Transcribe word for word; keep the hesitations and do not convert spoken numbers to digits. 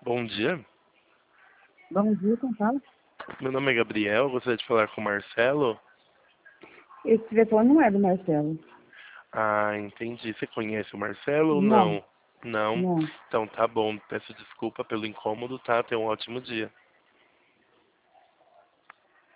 Bom dia. Bom dia, quem fala? Meu nome é Gabriel, eu gostaria de falar com o Marcelo. Esse telefone não é do Marcelo. Ah, entendi. Você conhece o Marcelo ou Não, não? Não? não. Então tá bom. Peço desculpa pelo incômodo, tá? Tenha um ótimo dia.